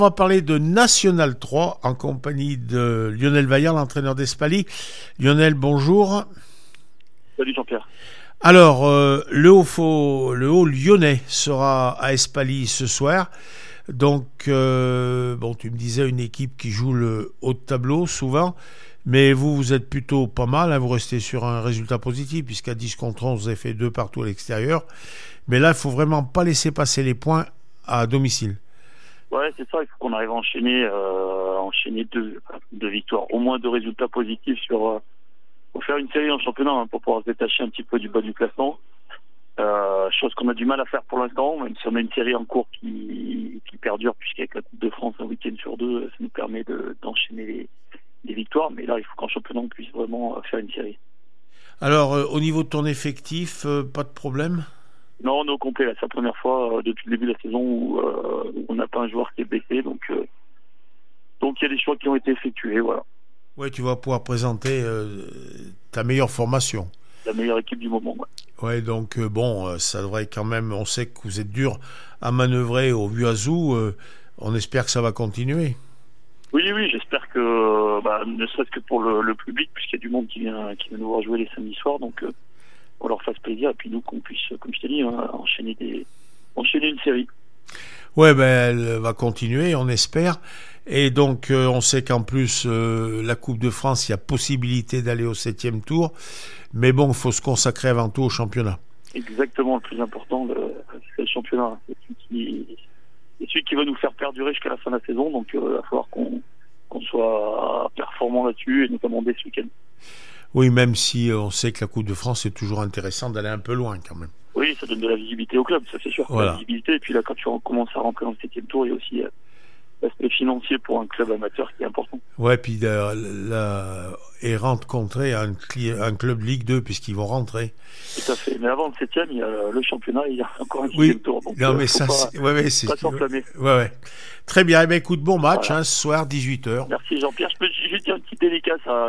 On va parler de National 3 en compagnie de Lionel Vaillard, l'entraîneur d'Espaly. Lionel, bonjour. Salut Jean-Pierre. Alors, le haut lyonnais sera à Espaly ce soir. Donc, tu me disais une équipe qui joue le haut de tableau souvent, mais vous êtes plutôt pas mal, hein, vous restez sur un résultat positif, puisqu'à 10 contre 11, vous avez fait 2 partout à l'extérieur. Mais là, il ne faut vraiment pas laisser passer les points à domicile. Ouais, c'est ça, il faut qu'on arrive à enchaîner deux victoires, au moins 2 résultats positifs pour faire une série en championnat, hein, pour pouvoir se détacher un petit peu du bas du classement. Chose qu'on a du mal à faire pour l'instant, même si on a une série en cours qui perdure, puisqu'avec la Coupe de France un week-end sur 2, ça nous permet d'enchaîner les victoires. Mais là, il faut qu'en championnat, on puisse vraiment faire une série. Alors, au niveau de ton effectif, pas de problème ? Non, on est au complet, là. C'est la première fois depuis le début de la saison où on n'a pas un joueur qui est blessé. Donc il y a des choix qui ont été effectués, voilà. Oui, tu vas pouvoir présenter ta meilleure formation. La meilleure équipe du moment, ouais. Ouais, donc ça devrait quand même, on sait que vous êtes dur à manœuvrer au Vuazou, on espère que ça va continuer. Oui, j'espère que, ne serait-ce que pour le public, puisqu'il y a du monde qui vient nous voir jouer les samedis soirs, donc on leur fasse plaisir, et puis nous qu'on puisse, comme je t'ai dit, enchaîner une série. Ouais, elle va continuer, on espère. Et donc, on sait qu'en plus, la Coupe de France, il y a possibilité d'aller au 7e tour. Mais bon, il faut se consacrer avant tout au championnat. Exactement, le plus important, c'est le championnat. C'est celui qui va nous faire perdurer jusqu'à la fin de la saison. Donc, il va falloir qu'on soit performant là-dessus, et notamment dès ce week-end. Oui, même si on sait que la Coupe de France, c'est toujours intéressant d'aller un peu loin quand même. Oui, ça donne de la visibilité au club, ça c'est sûr. Voilà. La visibilité, et puis là, quand tu commences à rentrer dans le 7e tour, il y a aussi l'aspect financier pour un club amateur qui est important. Ouais, puis et rencontrer un club Ligue 2 puisqu'ils vont rentrer. Tout à fait. Mais avant le 7e, il y a le championnat, il y a encore un 6e tour. Donc, non, mais ça, c'est pas s'enflammer. Ouais. Très bien. Eh bien, écoute, bon match, voilà. Ce soir, 18h. Merci Jean-Pierre. Je peux juste dire une petite dédicace à